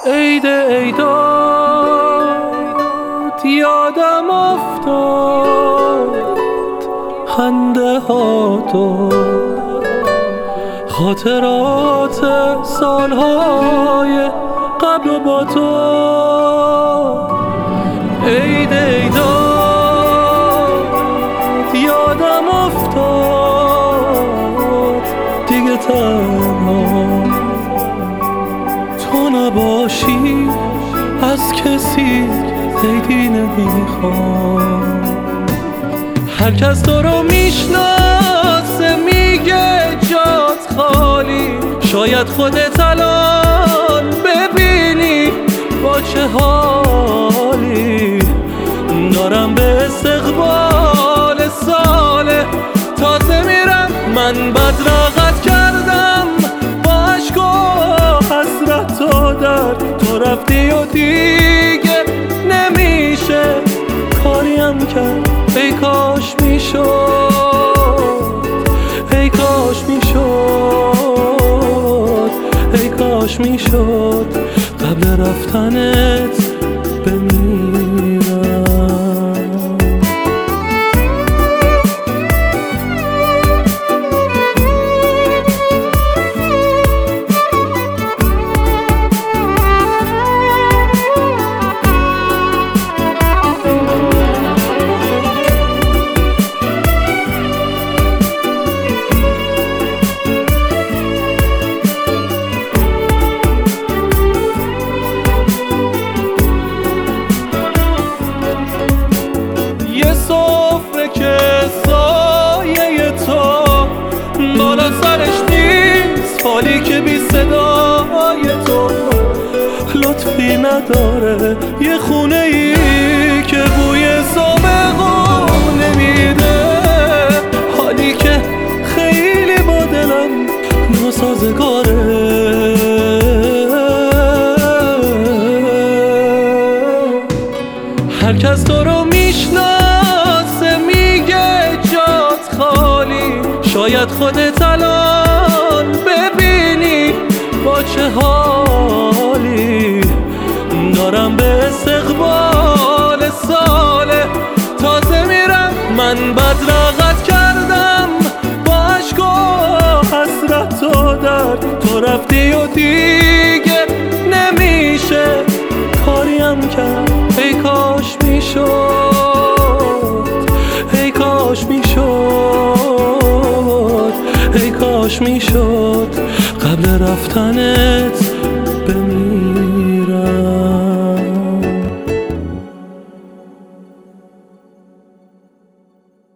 عید عیدات یادم افتاد، خنده ها تو خاطرات سالهای قبل و با تو. عید عیدات یادم افتاد، دیگه تنها تو نباشی از کسی عیدی نمیخوام. هر کس تو رو میشناسه میگه جات خالی، شاید خودت الان ببینی با چه حالی. دارم به استقبال سال تازه میرم، من بدرقت کردم با عشق و حسرت و درد. تو رفتی و دیگه نمیشه کاریم کرد. ای کاش میشد، ای کاش میشد، ای کاش میشد قبل رفتنت بمیرم. سفره که سایه تو بالا سرش نیست، حالی که بی صدای تو لطفی نداره. یه خونه ای که بوی سابقون نمیده، حالی که خیلی با دلم ناسازگاره. هر کس تو رو میشناسه میگه جات خالی، شاید خودت الان ببینی با چه حالی. دارم به استقبال سال تازه میرم، من بدرقت کردم با عشق و حسرت و درد. تو رفتی و دیگه نمیشه کاریم کرد. ای کاش میشد، ای کاش میشد، ای کاش میشد قبل رفتنت